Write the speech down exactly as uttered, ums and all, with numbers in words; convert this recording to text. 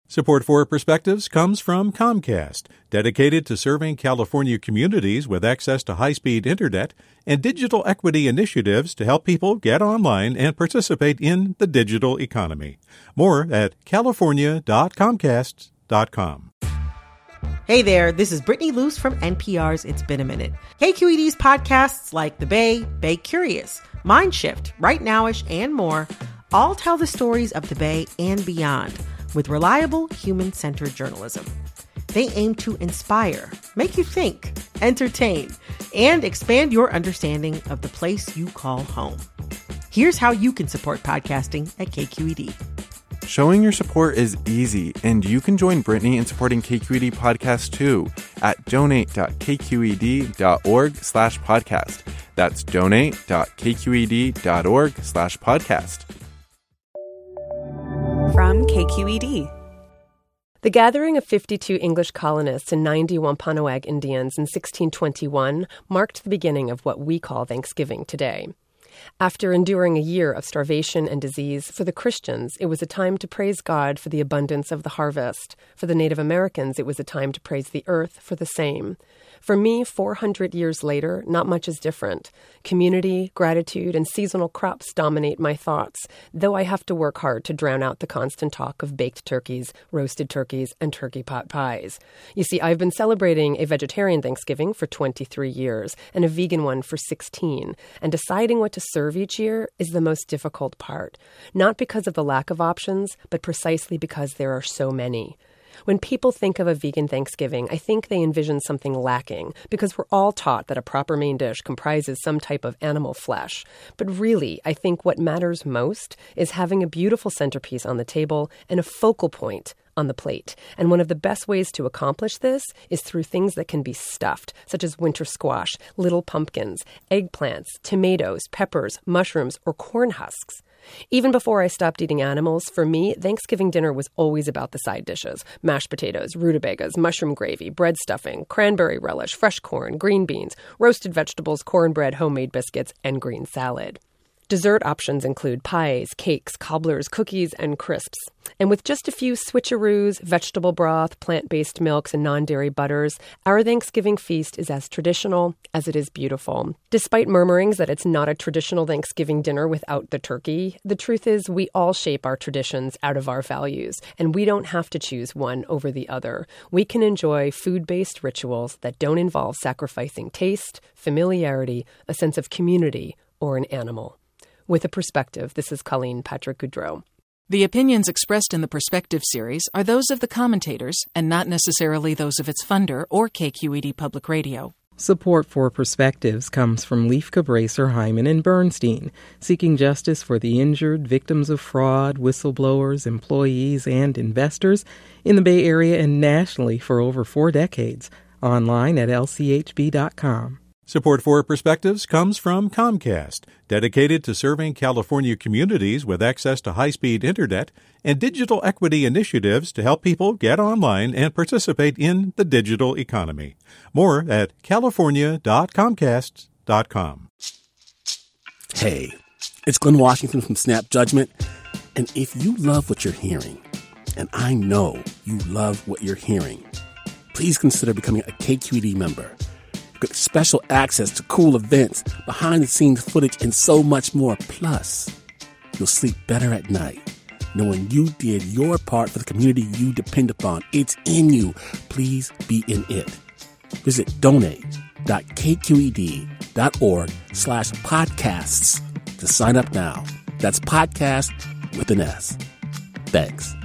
Support for Perspectives comes from Comcast, dedicated to serving California communities with access to high-speed internet and digital equity initiatives to help people get online and participate in the digital economy. More at california dot comcast dot com. Hey there, this is Brittany Luce from N P R's It's Been a Minute. K Q E D's podcasts like The Bay, Bay Curious, Mindshift, Right Nowish, and more all tell the stories of the Bay and beyond with reliable, human-centered journalism. They aim to inspire, make you think, entertain, and expand your understanding of the place you call home. Here's how you can support podcasting at K Q E D. Showing your support is easy, and you can join Brittany in supporting K Q E D Podcast too at donate dot k q e d dot org slash podcast. That's donate dot k q e d dot org slash podcast. From K Q E D. The gathering of fifty-two English colonists and ninety Wampanoag Indians in sixteen twenty-one marked the beginning of what we call Thanksgiving today. After enduring a year of starvation and disease, for the Christians, it was a time to praise God for the abundance of the harvest. For the Native Americans, it was a time to praise the earth for the same. For me, four hundred years later, not much is different. Community, gratitude, and seasonal crops dominate my thoughts, though I have to work hard to drown out the constant talk of baked turkeys, roasted turkeys, and turkey pot pies. You see, I've been celebrating a vegetarian Thanksgiving for twenty-three years and a vegan one for sixteen, and deciding what to serve each year is the most difficult part, not because of the lack of options, but precisely because there are so many. When people think of a vegan Thanksgiving, I think they envision something lacking, because we're all taught that a proper main dish comprises some type of animal flesh. But really, I think what matters most is having a beautiful centerpiece on the table and a focal point on the plate. And one of the best ways to accomplish this is through things that can be stuffed, such as winter squash, little pumpkins, eggplants, tomatoes, peppers, mushrooms, or corn husks. Even before I stopped eating animals, for me, Thanksgiving dinner was always about the side dishes: mashed potatoes, rutabagas, mushroom gravy, bread stuffing, cranberry relish, fresh corn, green beans, roasted vegetables, cornbread, homemade biscuits, and green salad. Dessert options include pies, cakes, cobblers, cookies, and crisps. And with just a few switcheroos, vegetable broth, plant-based milks, and non-dairy butters, our Thanksgiving feast is as traditional as it is beautiful. Despite murmurings that it's not a traditional Thanksgiving dinner without the turkey, the truth is we all shape our traditions out of our values, and we don't have to choose one over the other. We can enjoy food-based rituals that don't involve sacrificing taste, familiarity, a sense of community, or an animal. With a Perspective, this is Colleen Patrick Goudreau. The opinions expressed in the Perspective series are those of the commentators and not necessarily those of its funder or K Q E D Public Radio. Support for Perspectives comes from Leif Cabraser, Hyman, and Bernstein, seeking justice for the injured, victims of fraud, whistleblowers, employees, and investors in the Bay Area and nationally for over four decades. Online at l c h b dot com. Support for Perspectives comes from Comcast, dedicated to serving California communities with access to high-speed internet and digital equity initiatives to help people get online and participate in the digital economy. More at california dot comcast dot com. Hey, it's Glenn Washington from Snap Judgment, and if you love what you're hearing, and I know you love what you're hearing, please consider becoming a K Q E D member. Get special access to cool events, behind-the-scenes footage, and so much more. Plus, you'll sleep better at night knowing you did your part for the community you depend upon. It's in you. Please be in it. Visit donate dot k q e d dot org slash podcasts to sign up now. That's podcast with an S. Thanks.